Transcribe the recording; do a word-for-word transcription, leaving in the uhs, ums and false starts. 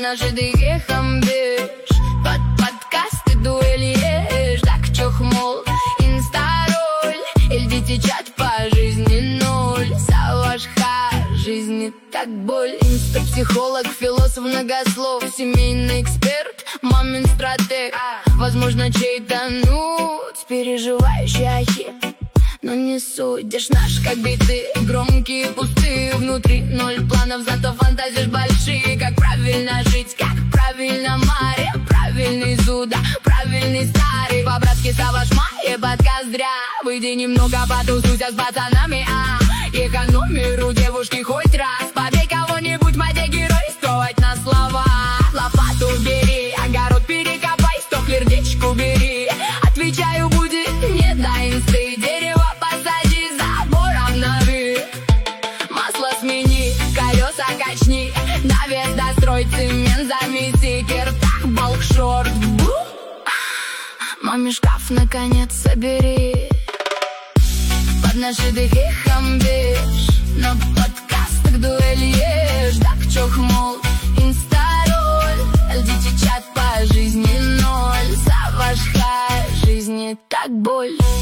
наши дыхи хамбиш, под подкасты дуэли ешь. Так чохмол, инстароль, эльдите чат по жизни ноль. Савашха, жизни так боль. Инстапсихолог, философ многослов, семейный эксперт, мамин стратег. Возможно, чей-то нут, переживающий ахи, но не судишь наш, как биты. Громкие, пустые, внутри ноль планов, зато фантазии большие. Как правильно жить, как правильно Мария. Правильный Зуда, правильный старый. По-братски Саваш Майя, подкаст зря. Выйди немного, потусуйся с пацанами, а экономиру девушки хоть раз. Побей кого-нибудь, моде геройствовать на слова. Лопату бери, огород перекопай, стоклер дичку бери. Отвечаю, будет не до инсты. Дерево посади, забором нави. Масло смени, колеса качни. Навес дострой, цемент замеси. Киртах, балк, шорт, бу. Маме шкаф наконец собери. Под наши дыхи хамбиш, на подкастах дуэль ешь. Так чохмол, инстароль, эльдите чат по жизни ноль. Савашха, жизни так боль.